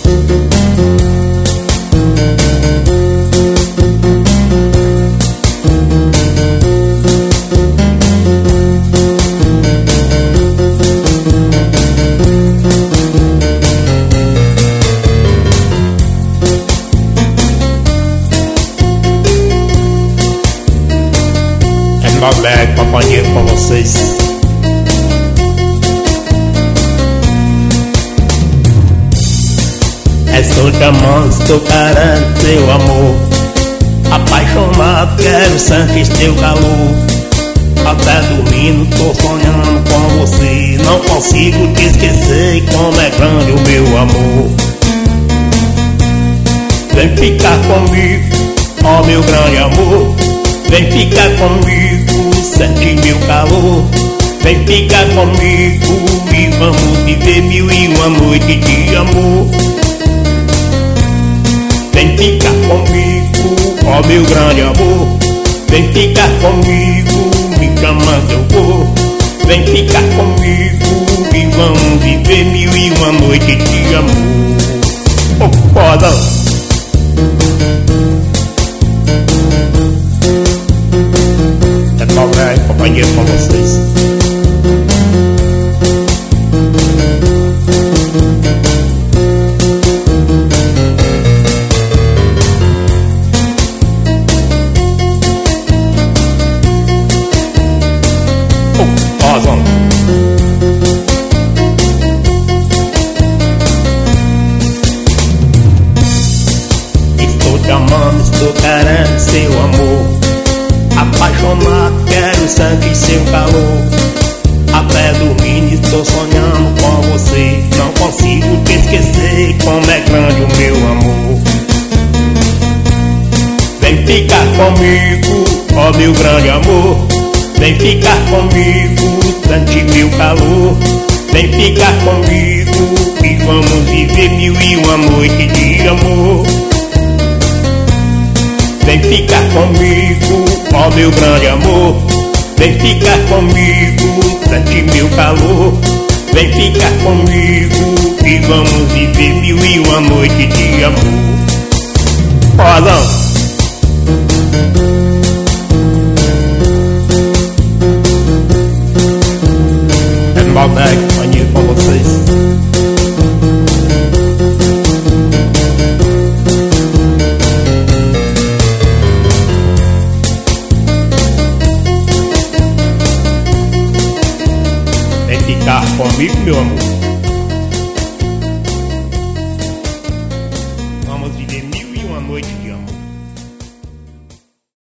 Back, companheiro com vocês. Estou chamando, estou carando teu amor. Apaixonado, quero sentir teu calor. Até dormindo, tô sonhando com você. Não consigo te esquecer, como é grande o meu amor. Vem ficar comigo, ó meu grande amor. Vem ficar comigo, sente meu calor. Vem ficar comigo e vamos viver 1001 noite de amor. Vem ficar comigo, ó meu grande amor. Vem ficar comigo, me chama que eu vou. Vem ficar comigo e vamos viver 1001 noite de amor. Oh, foda! É companheiro com vocês. Ozão. Estou te amando, estou querendo seu amor. Apaixonado, quero sentir seu calor. Até dormindo estou sonhando com você. Não consigo te esquecer, como é grande o meu amor. Vem ficar comigo, ó meu grande amor. Vem ficar comigo, sente meu calor. Vem ficar comigo e vamos viver 1001 noite de amor. Vem ficar comigo, ó meu grande amor. Vem ficar comigo, sente meu calor. Vem ficar comigo e vamos viver 1001 noite de amor. Olá. É Malbec, companheiro com vocês. Ficar comigo, meu amor. Vamos viver 1001 noite de amor.